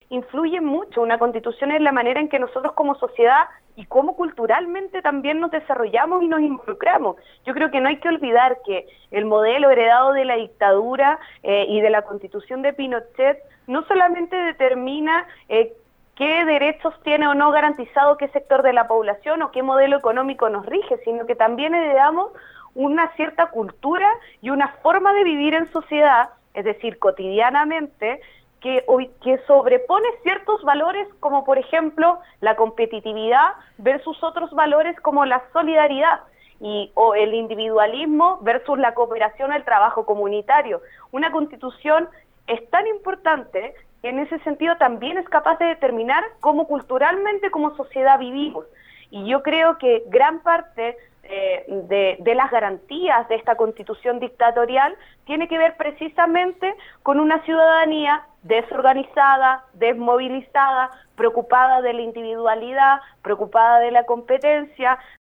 influye mucho. Una constitución es la manera en que nosotros como sociedad y cómo culturalmente también nos desarrollamos y nos involucramos. Yo creo que no hay que olvidar que el modelo heredado de la dictadura y de la constitución de Pinochet no solamente determina qué derechos tiene o no garantizado qué sector de la población o qué modelo económico nos rige, sino que también heredamos una cierta cultura y una forma de vivir en sociedad, es decir, cotidianamente, que sobrepone ciertos valores como por ejemplo la competitividad versus otros valores como la solidaridad o el individualismo versus la cooperación al trabajo comunitario. Una constitución es tan importante que en ese sentido también es capaz de determinar cómo culturalmente como sociedad vivimos. Y yo creo que gran parte de las garantías de esta constitución dictatorial tiene que ver precisamente con una ciudadanía desorganizada, desmovilizada, preocupada de la individualidad, preocupada de la competencia,